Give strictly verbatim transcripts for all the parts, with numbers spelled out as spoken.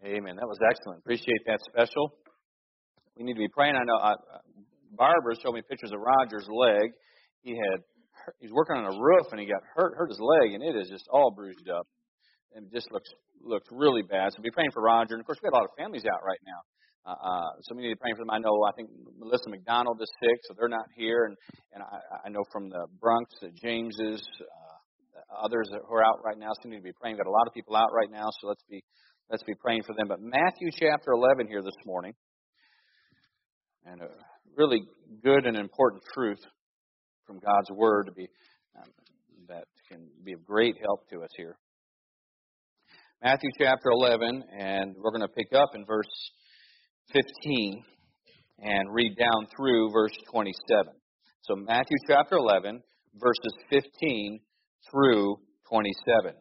Amen. That was excellent. Appreciate that special. We need to be praying. I know uh, Barbara showed me pictures of Roger's leg. He had he's working on a roof and he got hurt hurt his leg, and it is just all bruised up, and it just looks looks really bad. So be praying for Roger. And of course, we have a lot of families out right now. Uh, uh, so we need to be praying for them. I know I think Melissa McDonald is sick, so they're not here, and and I, I know from the Bronx, the Jameses, uh, others who are out right now. So we need to be praying. We've got a lot of people out right now, so let's be let's be praying for them. But Matthew chapter eleven here this morning, and a really good and important truth from God's Word to be um, that can be of great help to us here. Matthew chapter eleven, and we're going to pick up in verse fifteen and read down through verse twenty-seven. So Matthew chapter eleven, verses fifteen through twenty-seven.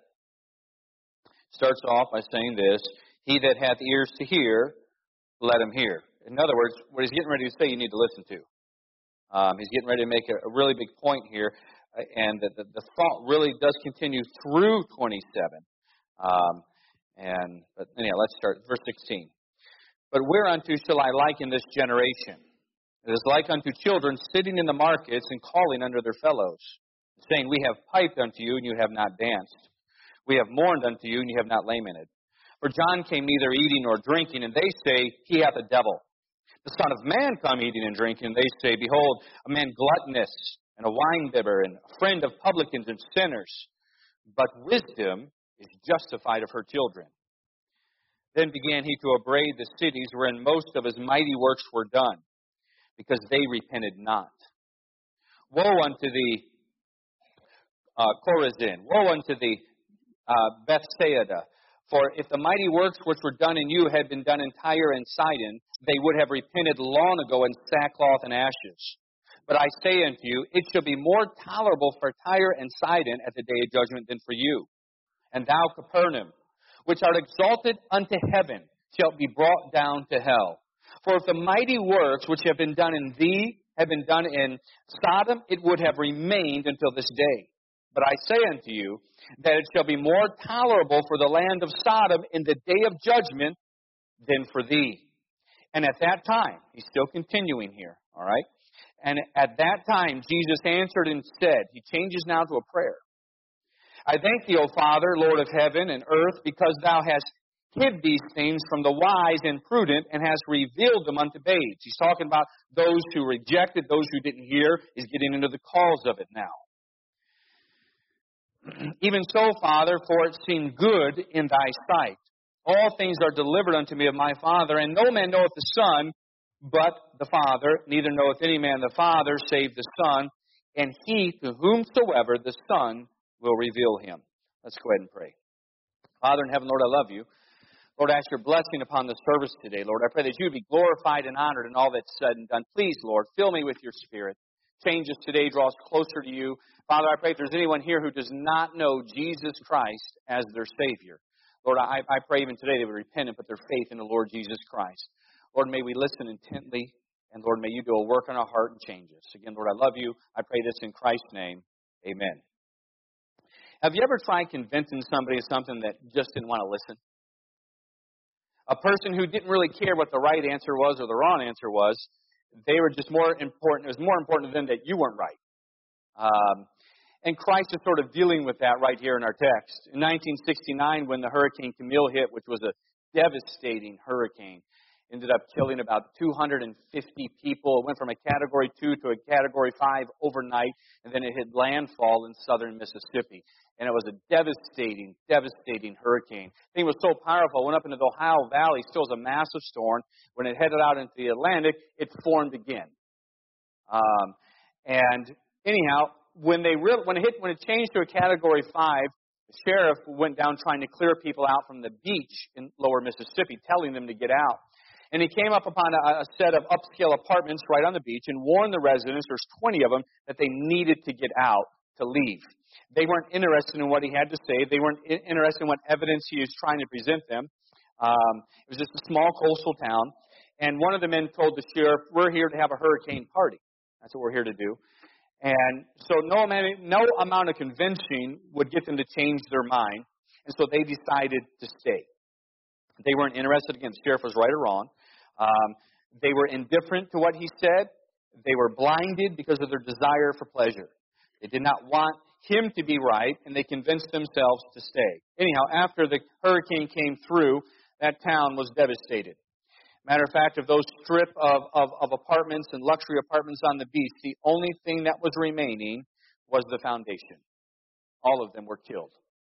Starts off by saying this: He that hath ears to hear, let him hear. In other words, what he's getting ready to say, you need to listen to. Um, he's getting ready to make a, a really big point here, uh, and the, the, the thought really does continue through twenty-seven. Um, and but anyhow, let's start verse sixteen. But whereunto shall I liken this generation? It is like unto children sitting in the markets and calling unto their fellows, saying, We have piped unto you, and you have not danced. We have mourned unto you, and you have not lamented. For John came neither eating nor drinking, and they say, He hath a devil. The Son of Man come eating and drinking, and they say, Behold, a man gluttonous, and a winebibber, and a friend of publicans and sinners. But wisdom is justified of her children. Then began he to upbraid the cities wherein most of his mighty works were done, because they repented not. Woe unto thee, uh, Chorazin! Woe unto thee, uh, Bethsaida! For if the mighty works which were done in you had been done in Tyre and Sidon, they would have repented long ago in sackcloth and ashes. But I say unto you, it shall be more tolerable for Tyre and Sidon at the day of judgment than for you. And thou, Capernaum, which art exalted unto heaven, shalt be brought down to hell. For if the mighty works which have been done in thee had been done in Sodom, it would have remained until this day. But I say unto you, that it shall be more tolerable for the land of Sodom in the day of judgment than for thee. And at that time, he's still continuing here, all right? And at that time, Jesus answered and said, he changes now to a prayer. I thank thee, O Father, Lord of heaven and earth, because thou hast hid these things from the wise and prudent, and hast revealed them unto babes. He's talking about those who rejected, those who didn't hear. He's getting into the cause of it now. Even so, Father, for it seemed good in thy sight. All things are delivered unto me of my Father, and no man knoweth the Son but the Father, neither knoweth any man the Father save the Son, and he to whomsoever the Son will reveal him. Let's go ahead and pray. Father in heaven, Lord, I love you. Lord, I ask your blessing upon the service today. Lord, I pray that you would be glorified and honored in all that's said and done. Please, Lord, fill me with your Spirit. Change us today, draw us closer to you. Father, I pray if there's anyone here who does not know Jesus Christ as their Savior, Lord, I, I pray even today they would repent and put their faith in the Lord Jesus Christ. Lord, may we listen intently, and Lord, may you do a work on our heart and change us. Again, Lord, I love you. I pray this in Christ's name. Amen. Have you ever tried convincing somebody of something that just didn't want to listen? A person who didn't really care what the right answer was or the wrong answer was, they were just more important. It was more important to them that you weren't right. Um, and Christ is sort of dealing with that right here in our text. In nineteen sixty-nine, when the Hurricane Camille hit, which was a devastating hurricane, ended up killing about two hundred fifty people. It went from a Category two to a Category five overnight, and then it hit landfall in southern Mississippi. And it was a devastating, devastating hurricane. The thing was so powerful, it went up into the Ohio Valley, still was a massive storm. When it headed out into the Atlantic, it formed again. Um, and anyhow, when they re- when it hit, when it changed to a Category five, the sheriff went down trying to clear people out from the beach in lower Mississippi, telling them to get out. And he came up upon a, a set of upscale apartments right on the beach and warned the residents, there's twenty of them, that they needed to get out to leave. They weren't interested in what he had to say. They weren't interested in what evidence he was trying to present them. Um, it was just a small coastal town. And one of the men told the sheriff, we're here to have a hurricane party. That's what we're here to do. And so no amount, no amount of convincing would get them to change their mind. And so they decided to stay. They weren't interested. Again, the sheriff was right or wrong. Um, they were indifferent to what he said. They were blinded because of their desire for pleasure. They did not want him to be right, and they convinced themselves to stay. Anyhow, after the hurricane came through, that town was devastated. Matter of fact, of those strip of, of, of apartments and luxury apartments on the beach, the only thing that was remaining was the foundation. All of them were killed.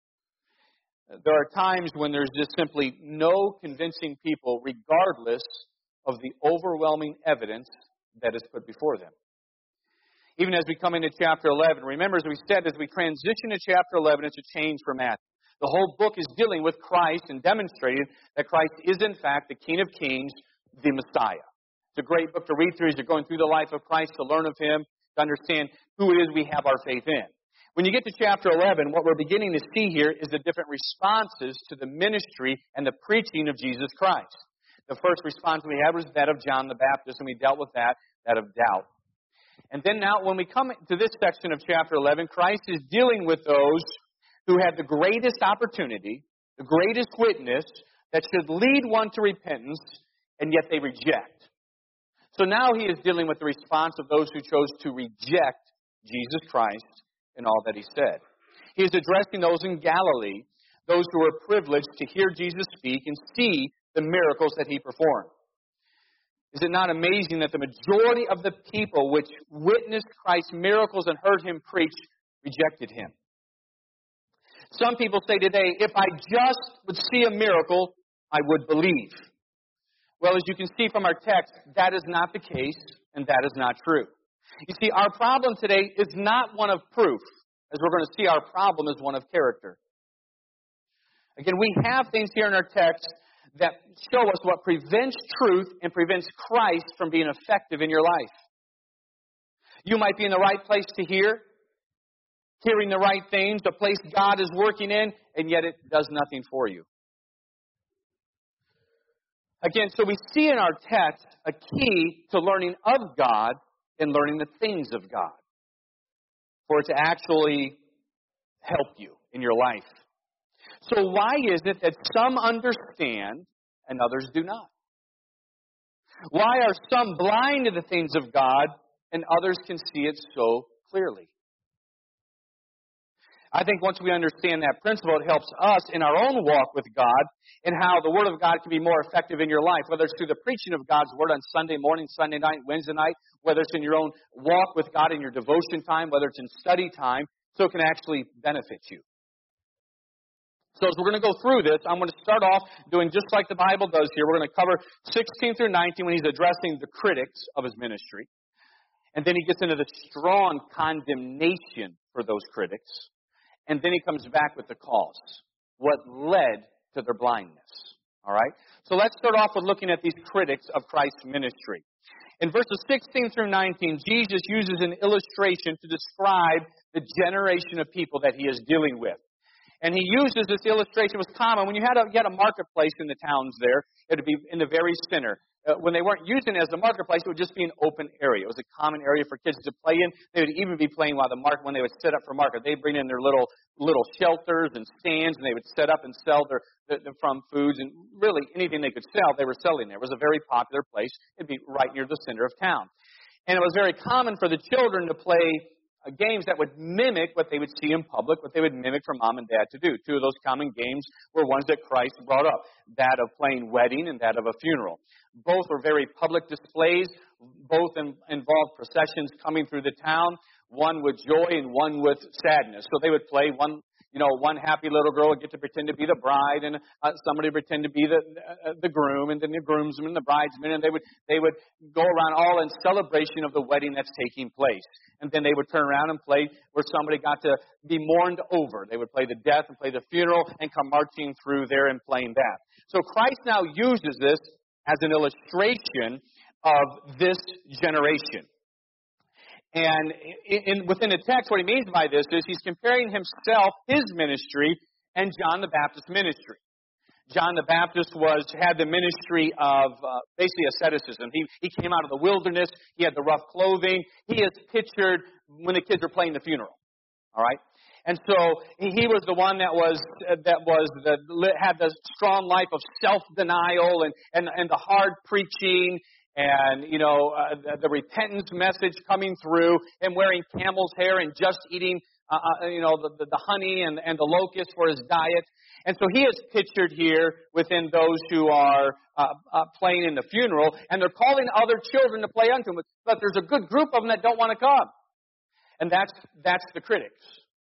There are times when there's just simply no convincing people, regardless of the overwhelming evidence that is put before them. Even as we come into chapter eleven, remember, as we said, as we transition to chapter eleven, it's a change from Matthew. The whole book is dealing with Christ and demonstrating that Christ is, in fact, the King of Kings, the Messiah. It's a great book to read through as you're going through the life of Christ, to learn of Him, to understand who it is we have our faith in. When you get to chapter eleven, what we're beginning to see here is the different responses to the ministry and the preaching of Jesus Christ. The first response we had was that of John the Baptist, and we dealt with that, that of doubt. And then now, when we come to this section of chapter eleven, Christ is dealing with those who had the greatest opportunity, the greatest witness that should lead one to repentance, and yet they reject. So now he is dealing with the response of those who chose to reject Jesus Christ and all that he said. He is addressing those in Galilee, those who were privileged to hear Jesus speak and see the miracles that he performed. Is it not amazing that the majority of the people which witnessed Christ's miracles and heard him preach rejected him? Some people say today, if I just would see a miracle, I would believe. Well, as you can see from our text, that is not the case, and that is not true. You see, our problem today is not one of proof. As we're going to see, our problem is one of character. Again, we have things here in our text that show us what prevents truth and prevents Christ from being effective in your life. You might be in the right place to hear, hearing the right things, a place God is working in, and yet it does nothing for you. Again, so we see in our text a key to learning of God and learning the things of God, for it to actually help you in your life. So why is it that some understand and others do not? Why are some blind to the things of God and others can see it so clearly? I think once we understand that principle, it helps us in our own walk with God and how the Word of God can be more effective in your life, whether it's through the preaching of God's Word on Sunday morning, Sunday night, Wednesday night, whether it's in your own walk with God in your devotion time, whether it's in study time, so it can actually benefit you. So as we're going to go through this, I'm going to start off doing just like the Bible does here. We're going to cover sixteen through nineteen when he's addressing the critics of his ministry. And then he gets into the strong condemnation for those critics. And then he comes back with the cause. What led to their blindness. All right? So let's start off with looking at these critics of Christ's ministry. In verses sixteen through nineteen, Jesus uses an illustration to describe the generation of people that he is dealing with. And he uses this illustration. It was common. When you had a, you had a marketplace in the towns there, it would be in the very center. Uh, when they weren't using it as a marketplace, it would just be an open area. It was a common area for kids to play in. They would even be playing while the market, when they would set up for market. They'd bring in their little little shelters and stands, and they would set up and sell their, their from foods. And really, anything they could sell, they were selling there. It was a very popular place. It'd be right near the center of town. And it was very common for the children to play Uh, games that would mimic what they would see in public, what they would mimic for mom and dad to do. Two of those common games were ones that Christ brought up, that of playing wedding and that of a funeral. Both were very public displays. Both in, involved processions coming through the town, one with joy and one with sadness. So they would play one, you know, one happy little girl would get to pretend to be the bride, and uh, somebody would pretend to be the uh, the groom, and then the groomsmen and the bridesmen, and they would they would go around all in celebration of the wedding that's taking place. And then they would turn around and play where somebody got to be mourned over. They would play the death and play the funeral and come marching through there and playing that. So Christ now uses this as an illustration of this generation. And in, in, within the text, what he means by this is he's comparing himself, his ministry, and John the Baptist's ministry. John the Baptist was had the ministry of uh, basically asceticism. He, he came out of the wilderness. He had the rough clothing. He is pictured when the kids were playing the funeral. All right? And so he was the one that was that was the, had the strong life of self-denial and, and, and the hard preaching and, you know, uh, the, the repentance message coming through, and wearing camel's hair and just eating, uh, uh, you know, the, the, the honey and, and the locust for his diet. And so he is pictured here within those who are uh, uh, playing in the funeral, and they're calling other children to play unto him. But there's a good group of them that don't want to come. And that's that's the critics.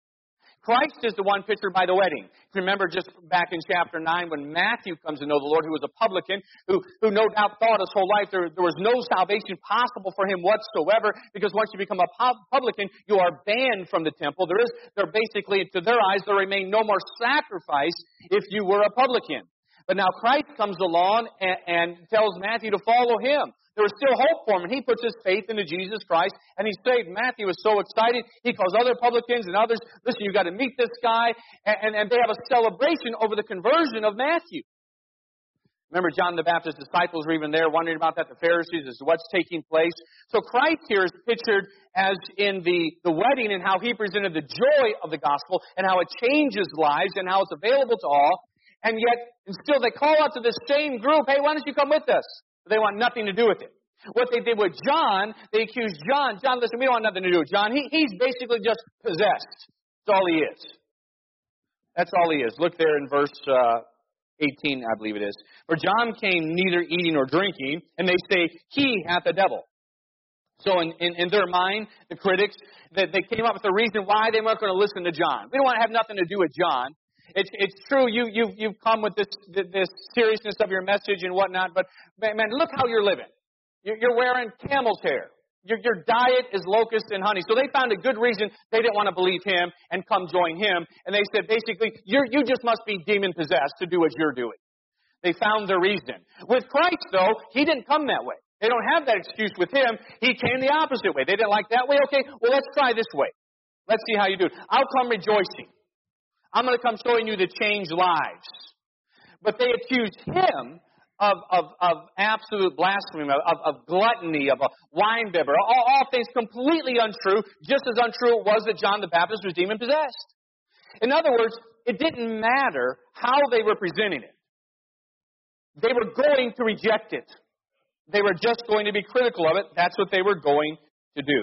Christ is the one pictured by the wedding. Remember just back in chapter nine when Matthew comes to know the Lord, who was a publican, who, who no doubt thought his whole life there, there was no salvation possible for him whatsoever, because once you become a publican, you are banned from the temple. There is, there basically, to their eyes, there remained no more sacrifice if you were a publican. But now Christ comes along and, and tells Matthew to follow him. There was still hope for him, and he puts his faith into Jesus Christ, and he's saved. Matthew is so excited. He calls other publicans and others, listen, you've got to meet this guy, and, and, and they have a celebration over the conversion of Matthew. Remember, John the Baptist's disciples were even there wondering about that, the Pharisees, as to what's taking place. So Christ here is pictured as in the, the wedding, and how he presented the joy of the gospel, and how it changes lives, and how it's available to all. And yet, and still they call out to this same group, hey, why don't you come with us? They want nothing to do with it. What they did with John, they accused John. John, listen, we don't want nothing to do with John. He, he's basically just possessed. That's all he is. That's all he is. Look there in verse uh, eighteen, I believe it is. For John came neither eating nor drinking, and they say, he hath a devil. So in, in, in their mind, the critics, that they came up with a reason why they weren't going to listen to John. We don't want to have nothing to do with John. It's it's true. You you you've come with this this seriousness of your message and whatnot, but man, man look how you're living. You're, you're wearing camel's hair. Your your diet is locusts and honey. So they found a good reason they didn't want to believe him and come join him. And they said basically, you you just must be demon possessed to do what you're doing. They found their reason. With Christ, though, he didn't come that way. They don't have that excuse with him. He came the opposite way. They didn't like that way. Okay, well let's try this way. Let's see how you do it. I'll come rejoicing. I'm going to come showing you the changed lives. But they accused him of, of, of absolute blasphemy, of, of gluttony, of a wine bibber, all, all things completely untrue, just as untrue it was that John the Baptist was demon-possessed. In other words, it didn't matter how they were presenting it. They were going to reject it. They were just going to be critical of it. That's what they were going to do.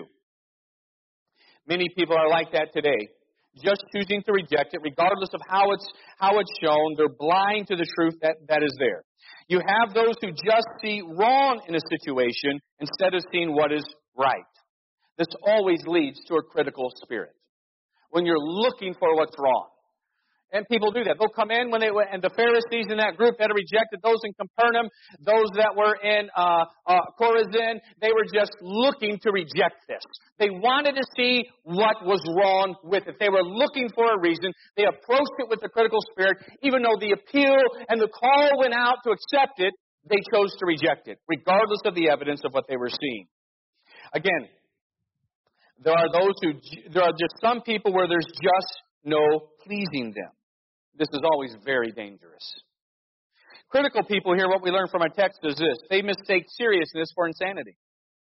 Many people are like that today. Just choosing to reject it, regardless of how it's how it's shown. They're blind to the truth that, that is there. You have those who just see wrong in a situation instead of seeing what is right. This always leads to a critical spirit. When you're looking for what's wrong. And people do that. They'll come in when they and the Pharisees in that group that had rejected those in Capernaum, those that were in uh, uh, Chorazin, they were just looking to reject this. They wanted to see what was wrong with it. They were looking for a reason. They approached it with the critical spirit. Even though the appeal and the call went out to accept it, they chose to reject it, regardless of the evidence of what they were seeing. Again, there are those who there are just some people where there's just no pleasing them. This is always very dangerous. Critical people here, what we learn from our text is this. They mistake seriousness for insanity.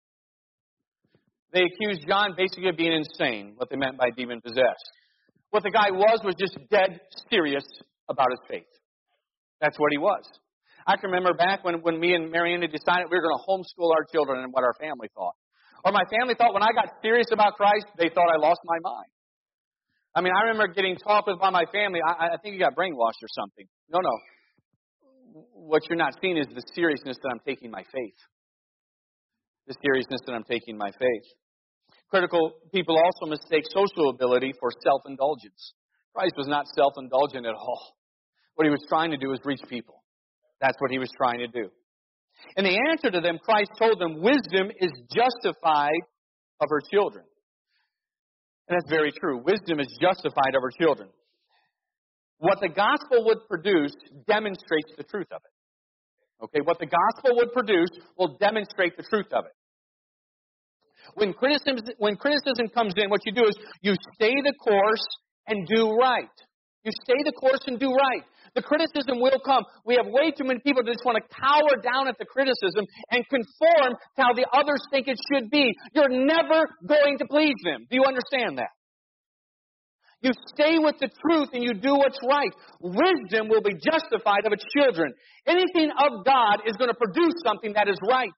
They accused John basically of being insane, what they meant by demon-possessed. What the guy was was just dead serious about his faith. That's what he was. I can remember back when, when me and Marianne decided we were going to homeschool our children and what our family thought. Or my family thought when I got serious about Christ, they thought I lost my mind. I mean, I remember getting talked with by my family. I, I think you got brainwashed or something. No, no. What you're not seeing is the seriousness that I'm taking my faith. The seriousness that I'm taking my faith. Critical people also mistake social ability for self-indulgence. Christ was not self-indulgent at all. What he was trying to do was reach people. That's what he was trying to do. And the answer to them, Christ told them, wisdom is justified of her children. And that's very true. Wisdom is justified of her children. What the gospel would produce demonstrates the truth of it. Okay, what the gospel would produce will demonstrate the truth of it. When criticism, when criticism comes in, what you do is you stay the course and do right. You stay the course and do right. The criticism will come. We have way too many people that just want to cower down at the criticism and conform to how the others think it should be. You're never going to please them. Do you understand that? You stay with the truth and you do what's right. Wisdom will be justified of its children. Anything of God is going to produce something that is right.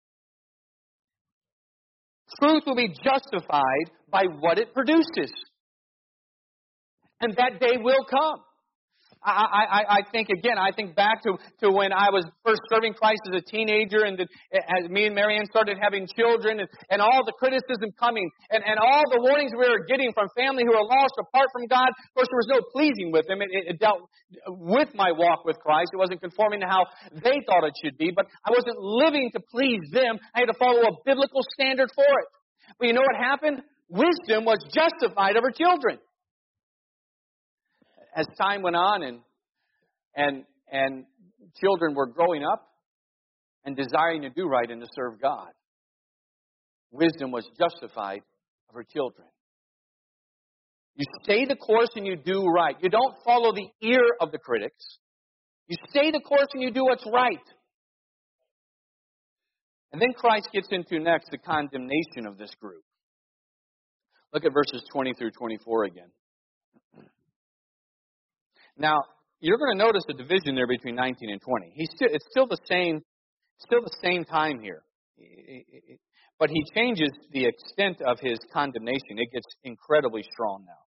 Truth will be justified by what it produces. And that day will come. I, I, I think, again, I think back to, to when I was first serving Christ as a teenager, and the, as me and Marianne started having children, and, and all the criticism coming, and, and all the warnings we were getting from family who were lost apart from God. Of course, there was no pleasing with them. It, it, it dealt with my walk with Christ. It wasn't conforming to how they thought it should be, but I wasn't living to please them. I had to follow a biblical standard for it. But you know what happened? Wisdom was justified of her children. As time went on and and and children were growing up and desiring to do right and to serve God, wisdom was justified of her children. You stay the course and you do right. You don't follow the ear of the critics. You stay the course and you do what's right. And then Christ gets into next the condemnation of this group. Look at verses twenty through twenty-four again. Now, you're going to notice a division there between nineteen and twenty. He's still, it's still the same, still the same time here. But he changes the extent of his condemnation. It gets incredibly strong now.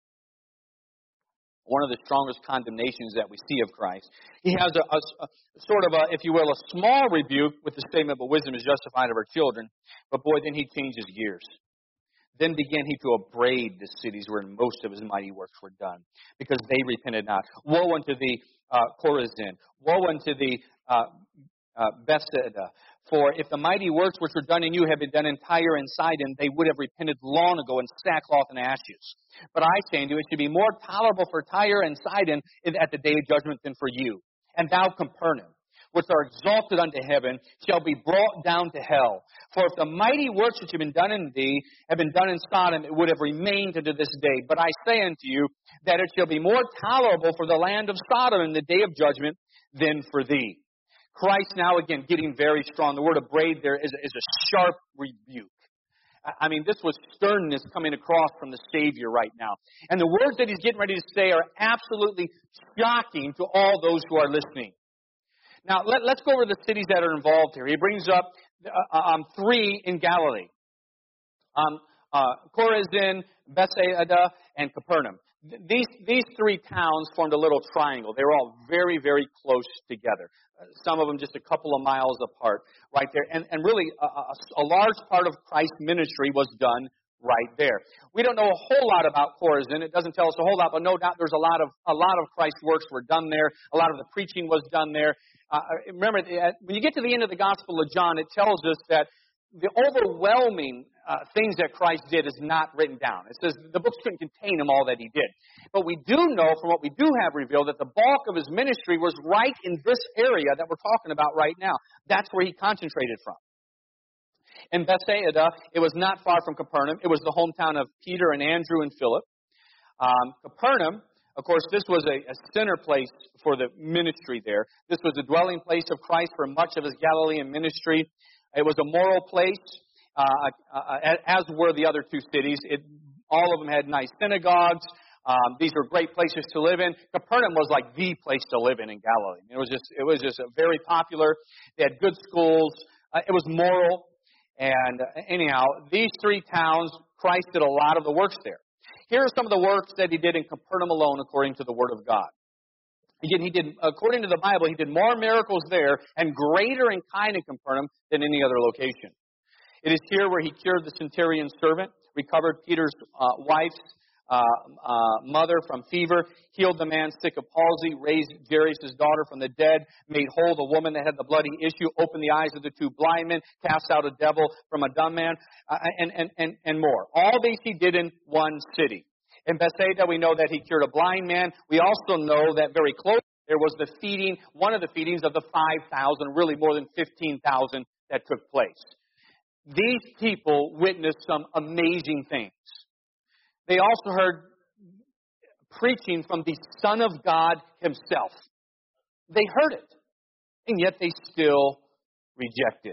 One of the strongest condemnations that we see of Christ. He has a, a, a sort of a, if you will, a small rebuke with the statement, but wisdom is justified of her children. But boy, then he changes gears. Then began he to upbraid the cities wherein most of his mighty works were done, because they repented not. Woe unto thee, uh, Chorazin! Woe unto thee, uh, uh, Bethsaida! For if the mighty works which were done in you had been done in Tyre and Sidon, they would have repented long ago in sackcloth and ashes. But I say unto you, it should be more tolerable for Tyre and Sidon at the day of judgment than for you. And thou, Capernaum, which are exalted unto heaven, shall be brought down to hell. For if the mighty works which have been done in thee have been done in Sodom, it would have remained unto this day. But I say unto you, that it shall be more tolerable for the land of Sodom in the day of judgment than for thee. Christ now again getting very strong. The word upbraid there is, is a sharp rebuke. I mean, this was sternness coming across from the Savior right now. And the words that he's getting ready to say are absolutely shocking to all those who are listening. Now, let, let's go over the cities that are involved here. He brings up uh, um, three in Galilee. Um, uh, Chorazin, Bethsaida, and Capernaum. These, these three towns formed a little triangle. They were all very, very close together. Uh, some of them just a couple of miles apart right there. And, and really, a, a, a large part of Christ's ministry was done right there. We don't know a whole lot about Chorazin. It doesn't tell us a whole lot, but no doubt there's a lot of a lot of Christ's works were done there. A lot of the preaching was done there. Uh, remember, when you get to the end of the Gospel of John, it tells us that the overwhelming uh, things that Christ did is not written down. It says the books couldn't contain him all that he did. But we do know from what we do have revealed that the bulk of his ministry was right in this area that we're talking about right now. That's where he concentrated from. In Bethsaida, it was not far from Capernaum. It was the hometown of Peter and Andrew and Philip. Um, Capernaum, of course, this was a, a center place for the ministry there. This was the dwelling place of Christ for much of his Galilean ministry. It was a moral place, uh, uh, as were the other two cities. It, all of them had nice synagogues. Um, these were great places to live in. Capernaum was like the place to live in in Galilee. It was just, it was just very popular. They had good schools. Uh, it was moral. And uh, anyhow, these three towns, Christ did a lot of the works there. Here are some of the works that he did in Capernaum alone, according to the Word of God. Again, he did, according to the Bible, he did more miracles there and greater in kind in Capernaum than any other location. It is here where he cured the centurion's servant, recovered Peter's uh, wife's uh, uh, mother from fever, healed the man sick of palsy, raised Jairus' daughter from the dead, made whole the woman that had the bloody issue, opened the eyes of the two blind men, cast out a devil from a dumb man, uh, and, and, and, and more. All these he did in one city. In Bethsaida, we know that he cured a blind man. We also know that very close there was the feeding, one of the feedings of the five thousand, really more than fifteen thousand that took place. These people witnessed some amazing things. They also heard preaching from the Son of God himself. They heard it, and yet they still rejected.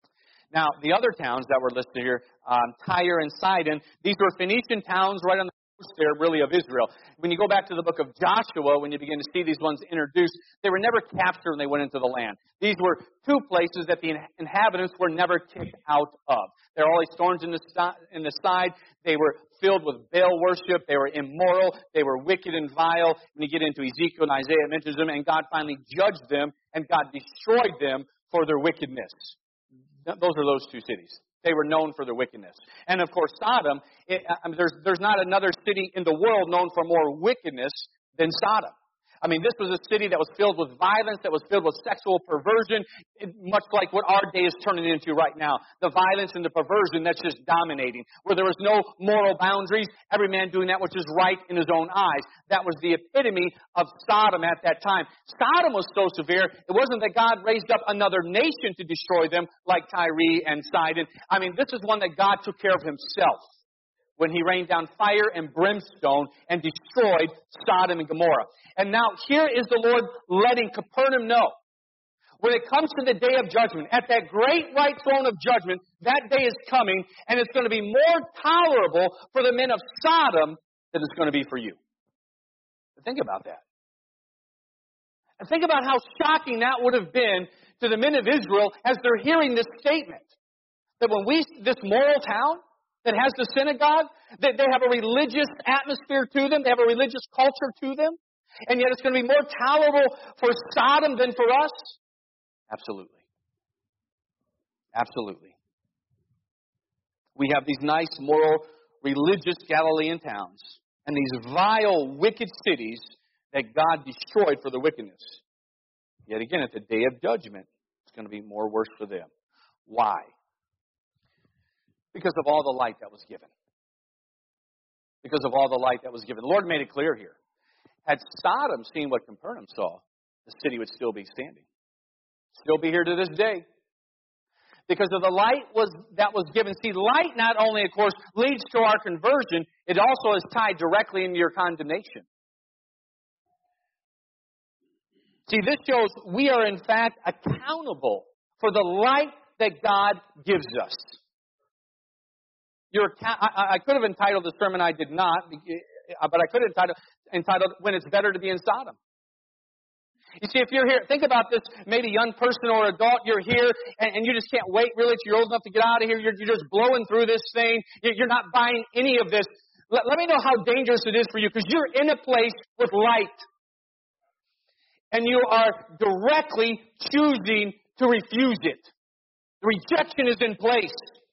Now, the other towns that were listed here, um, Tyre and Sidon, these were Phoenician towns right on the there really of Israel. When you go back to the book of Joshua, when you begin to see these ones introduced, they were never captured when they went into the land. These were two places that the inhabitants were never kicked out of. There are always thorns in the, in the side. They were filled with Baal worship. They were immoral. They were wicked and vile. When you get into Ezekiel and Isaiah, it mentions them, and God finally judged them, and God destroyed them for their wickedness. Those are those two cities. They were known for their wickedness. And of course, Sodom, it, I mean, there's, there's not another city in the world known for more wickedness than Sodom. I mean, this was a city that was filled with violence, that was filled with sexual perversion, much like what our day is turning into right now. The violence and the perversion that's just dominating. Where there was no moral boundaries, every man doing that which is right in his own eyes. That was the epitome of Sodom at that time. Sodom was so severe, it wasn't that God raised up another nation to destroy them like Tyre and Sidon. I mean, this is one that God took care of himself when he rained down fire and brimstone and destroyed Sodom and Gomorrah. And now here is the Lord letting Capernaum know, when it comes to the day of judgment, at that great white throne of judgment, that day is coming, and it's going to be more tolerable for the men of Sodom than it's going to be for you. Think about that. And think about how shocking that would have been to the men of Israel as they're hearing this statement. That when we, this moral town, that has the synagogue, that they have a religious atmosphere to them, they have a religious culture to them, and yet it's going to be more tolerable for Sodom than for us? Absolutely. Absolutely. We have these nice, moral, religious Galilean towns, and these vile, wicked cities that God destroyed for their wickedness. Yet again, at the day of judgment, it's going to be more worse for them. Why? Because of all the light that was given. Because of all the light that was given. The Lord made it clear here. Had Sodom seen what Capernaum saw, the city would still be standing. Still be here to this day. Because of the light was that was given. See, light not only, of course, leads to our conversion, it also is tied directly into your condemnation. See, this shows we are in fact accountable for the light that God gives us. You're, I, I could have entitled the sermon, I did not, but I could have entitled, entitled When It's Better to Be in Sodom. You see, if you're here, think about this, maybe young person or adult, you're here, and, and you just can't wait really till you're old enough to get out of here. You're, you're just blowing through this thing. You're not buying any of this. Let, let me know how dangerous it is for you, because you're in a place with light. And you are directly choosing to refuse it. The rejection is in place.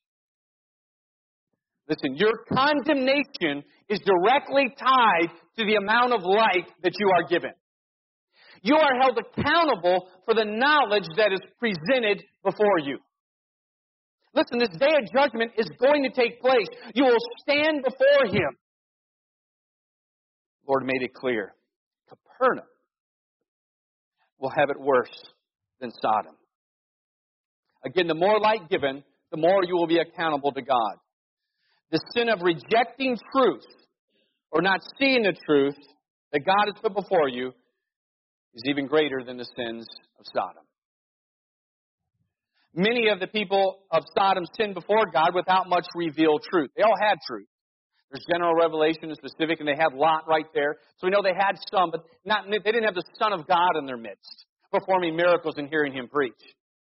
Listen, your condemnation is directly tied to the amount of light that you are given. You are held accountable for the knowledge that is presented before you. Listen, this day of judgment is going to take place. You will stand before Him. The Lord made it clear. Capernaum will have it worse than Sodom. Again, the more light given, the more you will be accountable to God. The sin of rejecting truth or not seeing the truth that God has put before you is even greater than the sins of Sodom. Many of the people of Sodom sinned before God without much revealed truth. They all had truth. There's general revelation and specific, and they had Lot right there. So we know they had some, but not, they didn't have the Son of God in their midst, performing miracles and hearing Him preach.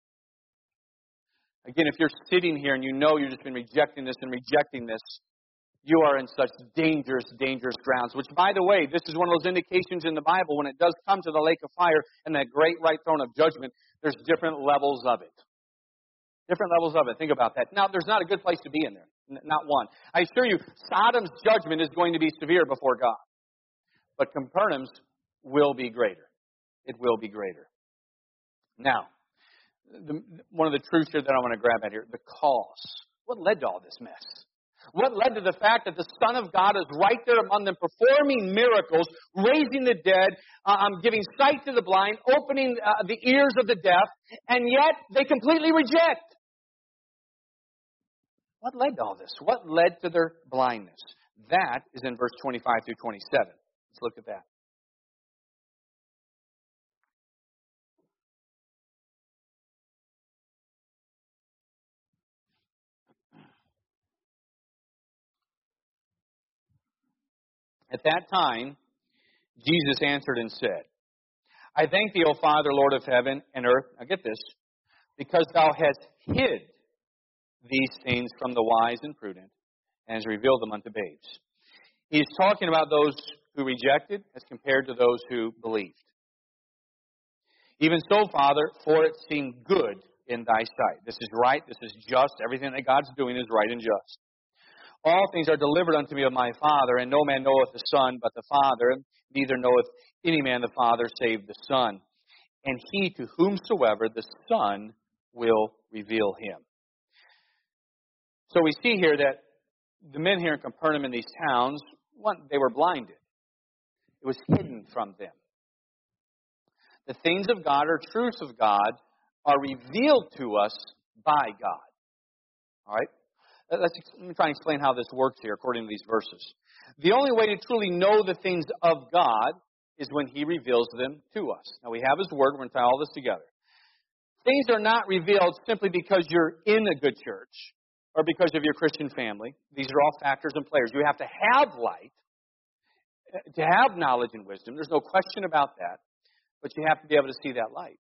Again, if you're sitting here and you know you've just been rejecting this and rejecting this, you are in such dangerous, dangerous grounds. Which, by the way, this is one of those indications in the Bible when it does come to the lake of fire and that great white throne of judgment, there's different levels of it. Different levels of it. Think about that. Now, there's not a good place to be in there. Not one. I assure you, Sodom's judgment is going to be severe before God. But Capernaum's will be greater. It will be greater. Now, the, one of the truths here that I want to grab at here, the cause. What led to all this mess? What led to the fact that the Son of God is right there among them, performing miracles, raising the dead, uh, um, giving sight to the blind, opening uh, the ears of the deaf, and yet they completely reject? What led to all this? What led to their blindness? That is in verse twenty-five through twenty-seven. Let's look at that. At that time, Jesus answered and said, I thank thee, O Father, Lord of heaven and earth. Now get this. Because thou hast hid these things from the wise and prudent, and hast revealed them unto babes. He's talking about those who rejected as compared to those who believed. Even so, Father, for it seemed good in thy sight. This is right, this is just. Everything that God's doing is right and just. All things are delivered unto me of my Father, and no man knoweth the Son but the Father, neither knoweth any man the Father save the Son. And he to whomsoever the Son will reveal him. So we see here that the men here in Capernaum in these towns, one, they were blinded. It was hidden from them. The things of God or truths of God are revealed to us by God. All right? Let's, let me try and explain how this works here according to these verses. The only way to truly know the things of God is when He reveals them to us. Now we have His Word. We're going to tie all this together. Things are not revealed simply because you're in a good church or because of your Christian family. These are all factors and players. You have to have light to have knowledge and wisdom. There's no question about that. But you have to be able to see that light.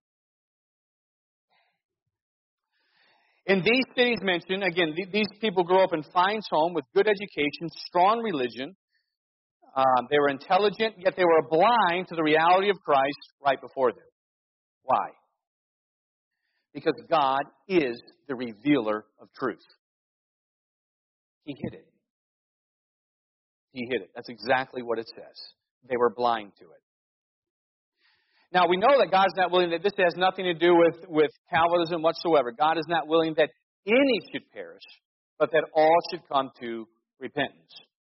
In these cities mentioned, again, these people grew up in fine home with good education, strong religion. Um, they were intelligent, yet they were blind to the reality of Christ right before them. Why? Because God is the revealer of truth. He hid it. He hid it. That's exactly what it says. They were blind to it. Now, we know that God's not willing, that this has nothing to do with, with Calvinism whatsoever. God is not willing that any should perish, but that all should come to repentance.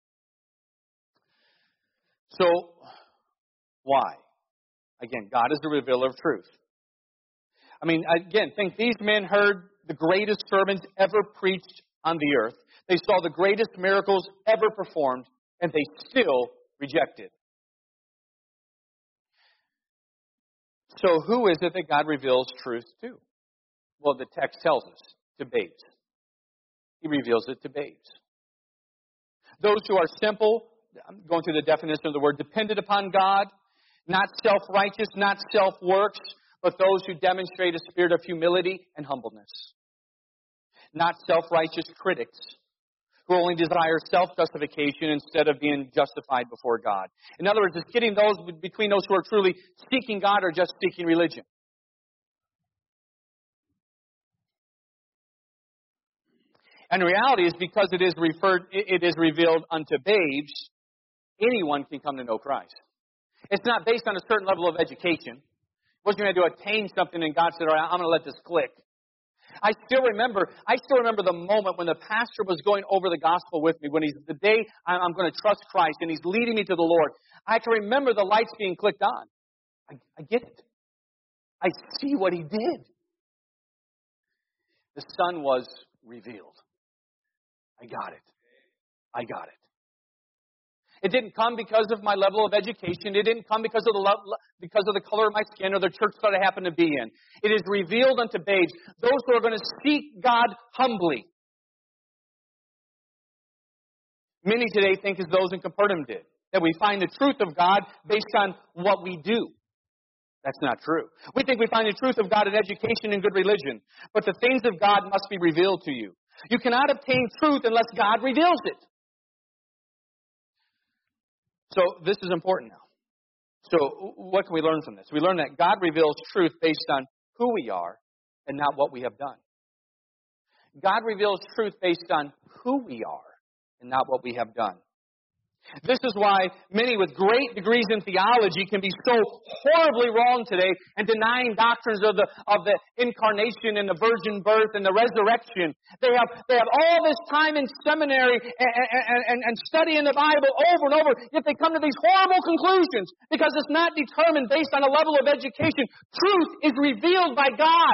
So, why? Again, God is the revealer of truth. I mean, again, think these men heard the greatest sermons ever preached on the earth. They saw the greatest miracles ever performed, and they still rejected. So who is it that God reveals truth to? Well, the text tells us, to babes. He reveals it to babes. Those who are simple, I'm going through the definition of the word, dependent upon God, not self-righteous, not self-works, but those who demonstrate a spirit of humility and humbleness. Not self-righteous critics, who only desire self-justification instead of being justified before God. In other words, it's getting those between those who are truly seeking God or just seeking religion. And the reality is because it is referred, it is revealed unto babes, anyone can come to know Christ. It's not based on a certain level of education. It wasn't going to attain something and God said, all right, I'm going to let this click. I still remember, I still remember the moment when the pastor was going over the gospel with me, when he's, the day I'm going to trust Christ and he's leading me to the Lord. I can remember the lights being clicked on. I, I get it. I see what he did. The Son was revealed. I got it. I got it. It didn't come because of my level of education. It didn't come because of the lo- because of the color of my skin or the church that I happen to be in. It is revealed unto babes, those who are going to seek God humbly. Many today think as those in Capernaum did, that we find the truth of God based on what we do. That's not true. We think we find the truth of God in education and good religion, but the things of God must be revealed to you. You cannot obtain truth unless God reveals it. So this is important now. So what can we learn from this? We learn that God reveals truth based on who we are and not what we have done. God reveals truth based on who we are and not what we have done. This is why many with great degrees in theology can be so horribly wrong today and denying doctrines of the of the incarnation and the virgin birth and the resurrection. They have they have all this time in seminary and, and, and, and studying the Bible over and over, yet they come to these horrible conclusions because it's not determined based on a level of education. Truth is revealed by God.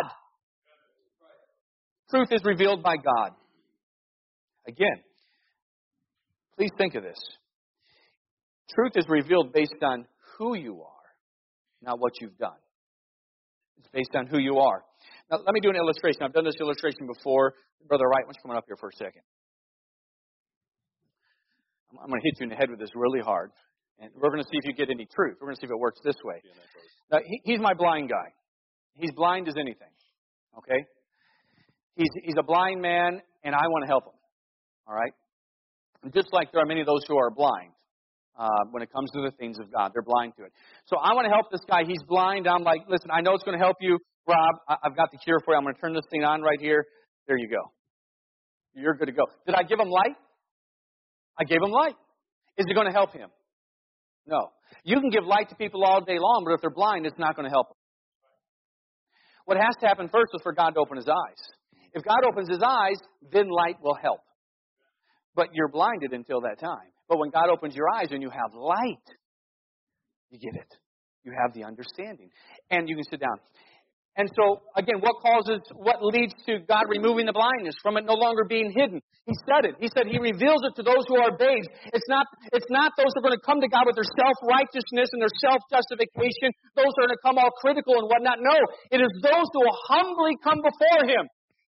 Truth is revealed by God. Again, please think of this. Truth is revealed based on who you are, not what you've done. It's based on who you are. Now, let me do an illustration. I've done this illustration before. Brother Wright, why don't you come on up here for a second? I'm going to hit you in the head with this really hard. And we're going to see if you get any truth. We're going to see if it works this way. Now, he, he's my blind guy. He's blind as anything. Okay? He's, he's a blind man, and I want to help him. All right? And just like there are many of those who are blind uh, when it comes to the things of God. They're blind to it. So I want to help this guy. He's blind. I'm like, listen, I know it's going to help you, Rob. I, I've got the cure for you. I'm going to turn this thing on right here. There you go. You're good to go. Did I give him light? I gave him light. Is it going to help him? No. You can give light to people all day long, but if they're blind, it's not going to help them. What has to happen first is for God to open His eyes. If God opens His eyes, then light will help. But you're blinded until that time. But when God opens your eyes and you have light, you get it. You have the understanding. And you can sit down. And so, again, what causes, what leads to God removing the blindness from it no longer being hidden? He said it. He said He reveals it to those who are babes. It's not, it's not those who are going to come to God with their self-righteousness and their self-justification, those who are going to come all critical and whatnot. No, it is those who will humbly come before Him.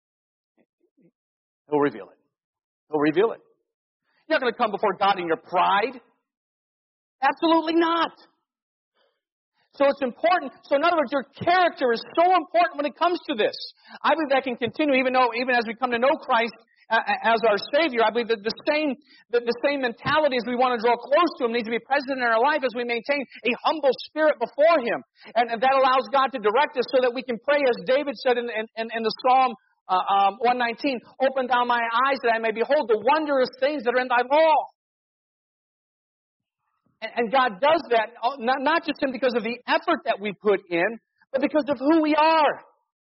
He'll reveal it. He'll reveal it. You're not going to come before God in your pride. Absolutely not. So it's important. So in other words, your character is so important when it comes to this. I believe that can continue even though, even as we come to know Christ as our Savior. I believe that the same, the, the same mentality as we want to draw close to Him needs to be present in our life as we maintain a humble spirit before Him. And, and that allows God to direct us so that we can pray as David said in, in, in the Psalm uh, um, one nineteen, open down my eyes that I may behold the wondrous things that are in Thy law. And God does that, not, not just because of the effort that we put in, but because of who we are.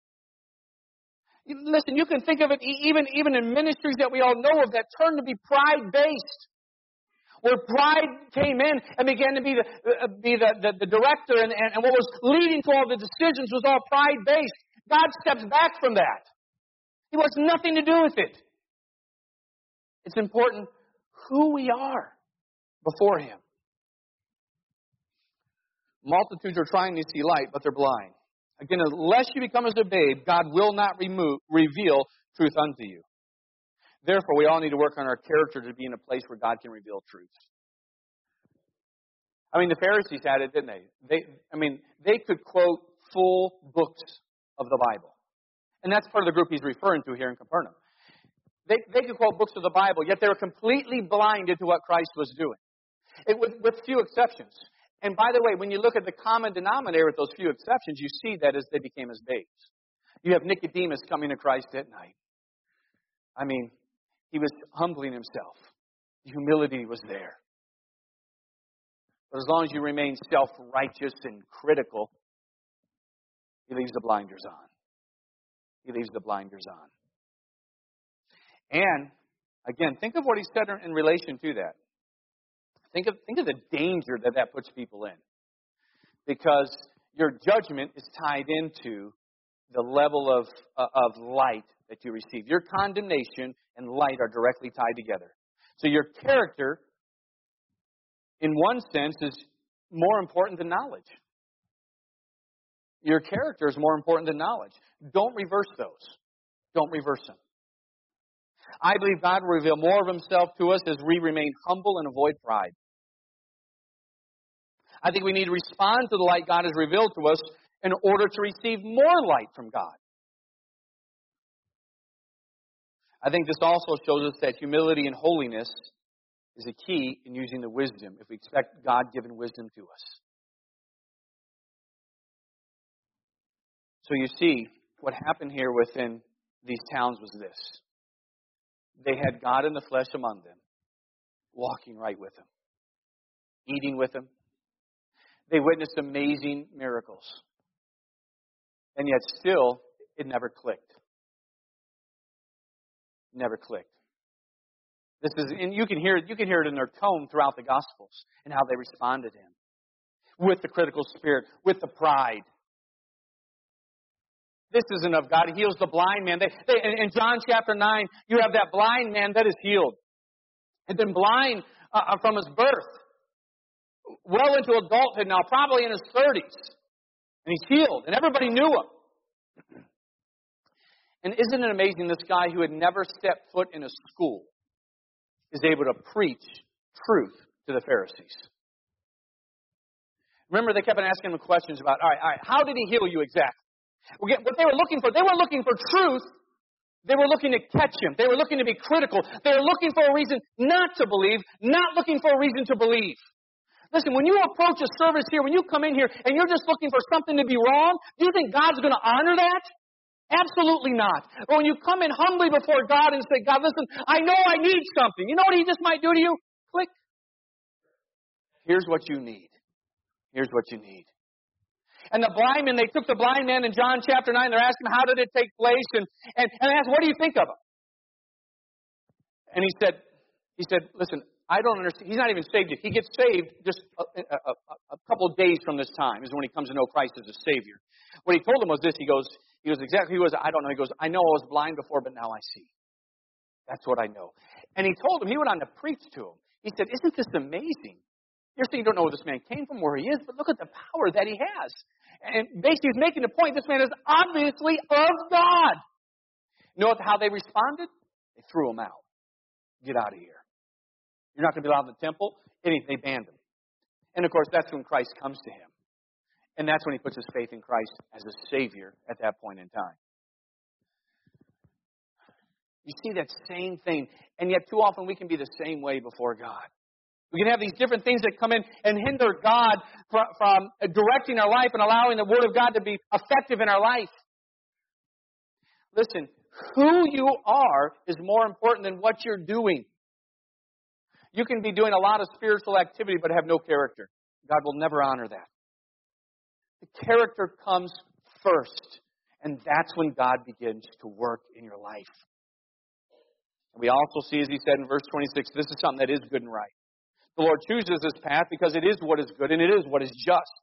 Listen, you can think of it even, even in ministries that we all know of that turned to be pride-based. Where pride came in and began to be the, uh, be the, the, the director and, and, and what was leading to all the decisions was all pride-based. God steps back from that. He wants nothing to do with it. It's important who we are before Him. Multitudes are trying to see light, but they're blind. Again, unless you become as a babe, God will not remove, reveal truth unto you. Therefore, we all need to work on our character to be in a place where God can reveal truth. I mean, the Pharisees had it, didn't they? They, I mean, they could quote full books of the Bible. And that's part of the group he's referring to here in Capernaum. They, they could quote books of the Bible, yet they were completely blinded to what Christ was doing. It, with, with few exceptions. And by the way, when you look at the common denominator with those few exceptions, you see that as they became as babes. You have Nicodemus coming to Christ at night. I mean, he was humbling himself. The humility was there. But as long as you remain self-righteous and critical, he leaves the blinders on. He leaves the blinders on. And, again, think of what he said in relation to that. Think of, think of the danger that that puts people in. Because your judgment is tied into the level of, uh, of light that you receive. Your condemnation and light are directly tied together. So your character, in one sense, is more important than knowledge. Your character is more important than knowledge. Don't reverse those. Don't reverse them. I believe God will reveal more of Himself to us as we remain humble and avoid pride. I think we need to respond to the light God has revealed to us in order to receive more light from God. I think this also shows us that humility and holiness is a key in using the wisdom if we expect God-given wisdom to us. So you see, what happened here within these towns was this. They had God in the flesh among them, walking right with them, eating with them. They witnessed amazing miracles. And yet still, it never clicked. Never clicked. This is, and you can hear it, you can hear it in their tone throughout the Gospels and how they responded to Him. With the critical spirit, with the pride. This isn't of God. He heals the blind man. They, they, in, in John chapter nine, you have that blind man that is healed. Had been blind uh, from his birth. Well into adulthood now, probably in his thirties. And he's healed. And everybody knew him. And isn't it amazing this guy who had never stepped foot in a school is able to preach truth to the Pharisees. Remember, they kept on asking him questions about, all right, all right, how did he heal you exactly? What they were looking for, they were looking for truth. They were looking to catch him. They were looking to be critical. They were looking for a reason not to believe, not looking for a reason to believe. Listen, when you approach a service here, when you come in here and you're just looking for something to be wrong, do you think God's going to honor that? Absolutely not. But when you come in humbly before God and say, God, listen, I know I need something. You know what He just might do to you? Click. Here's what you need. Here's what you need. And the blind man, they took the blind man in John chapter nine. They're asking him, how did it take place? And, and, and they asked, what do you think of him? And he said, he said, listen, I don't understand. He's not even saved yet. He gets saved just a, a, a, a couple of days from this time is when he comes to know Christ as a Savior. What he told him was this. He goes, he goes, exactly who was I don't know. He goes, I know I was blind before, but now I see. That's what I know. And he told him, he went on to preach to him. He said, isn't this amazing? You're saying you don't know where this man came from, where he is, but look at the power that he has. And basically he's making the point, this man is obviously of God. You know how they responded? They threw him out. Get out of here. You're not going to be allowed in the temple. And they banned him. And of course, that's when Christ comes to him. And that's when he puts his faith in Christ as a Savior at that point in time. You see that same thing. And yet too often we can be the same way before God. We can have these different things that come in and hinder God from, from directing our life and allowing the Word of God to be effective in our life. Listen, who you are is more important than what you're doing. You can be doing a lot of spiritual activity but have no character. God will never honor that. The character comes first, and that's when God begins to work in your life. We also see, as he said in verse twenty-six, this is something that is good and right. The Lord chooses this path because it is what is good and it is what is just.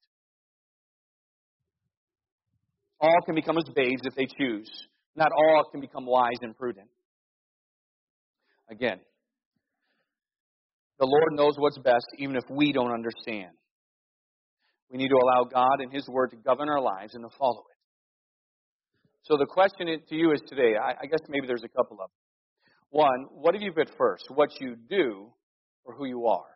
All can become as babes if they choose. Not all can become wise and prudent. Again, the Lord knows what's best even if we don't understand. We need to allow God and His Word to govern our lives and to follow it. So the question to you is today, I guess maybe there's a couple of them. One, what have you put first? What you do or who you are?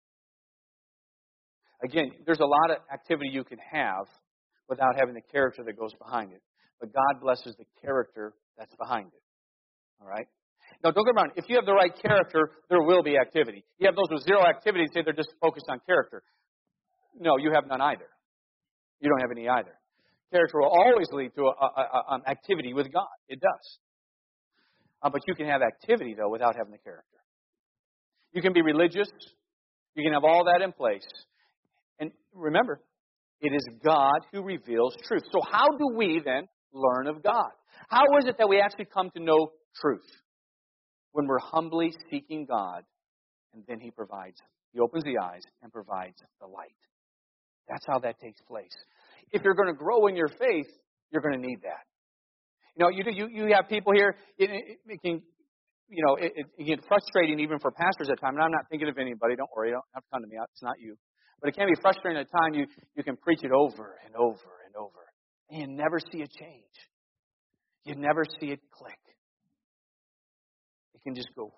Again, there's a lot of activity you can have without having the character that goes behind it. But God blesses the character that's behind it. All right? Now, don't get me wrong. If you have the right character, there will be activity. You have those with zero activity and say they're just focused on character. No, you have none either. You don't have any either. Character will always lead to an activity with God. It does. Uh, but you can have activity, though, without having the character. You can be religious. You can have all that in place. And remember, it is God who reveals truth. So how do we then learn of God? How is it that we actually come to know truth? When we're humbly seeking God, and then He provides. He opens the eyes and provides the light. That's how that takes place. If you're going to grow in your faith, you're going to need that. You know, you you you have people here. It, it, it can, you know, it, it can get frustrating even for pastors at times. And I'm not thinking of anybody. Don't worry. Don't have to come to me. It's not you. But it can be frustrating at times. You you can preach it over and over and over, and you never see a change. You never see it click. It can just go.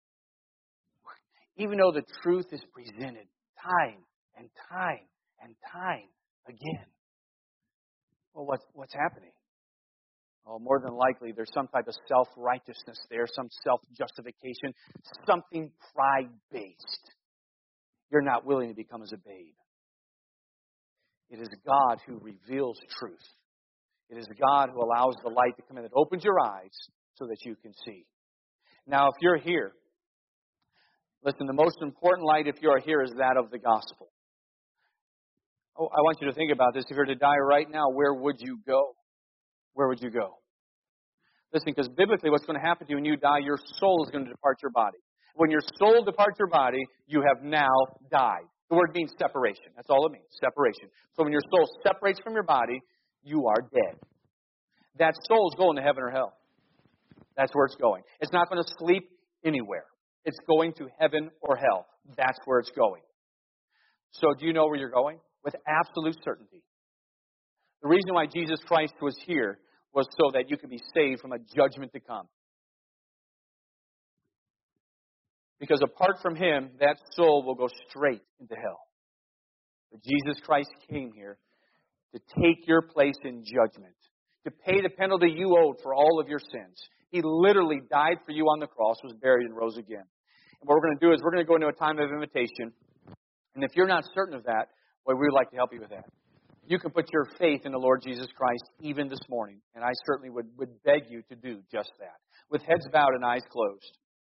Even though the truth is presented time and time and time again. Well, what's what's happening? Well, more than likely, there's some type of self-righteousness there, some self-justification, something pride-based. You're not willing to become as a babe. It is God who reveals truth. It is God who allows the light to come in that opens your eyes so that you can see. Now, if you're here, listen, the most important light if you are here is that of the gospel. Oh, I want you to think about this. If you were to die right now, where would you go? Where would you go? Listen, because biblically what's going to happen to you when you die, your soul is going to depart your body. When your soul departs your body, you have now died. The word means separation. That's all it means, separation. So when your soul separates from your body, you are dead. That soul is going to heaven or hell. That's where it's going. It's not going to sleep anywhere. It's going to heaven or hell. That's where it's going. So do you know where you're going? With absolute certainty. The reason why Jesus Christ was here was so that you could be saved from a judgment to come. Because apart from Him, that soul will go straight into hell. But Jesus Christ came here to take your place in judgment, to pay the penalty you owed for all of your sins. He literally died for you on the cross, was buried, and rose again. And what we're going to do is we're going to go into a time of invitation. And if you're not certain of that, well, we would like to help you with that. You can put your faith in the Lord Jesus Christ even this morning. And I certainly would, would beg you to do just that. With heads bowed and eyes closed.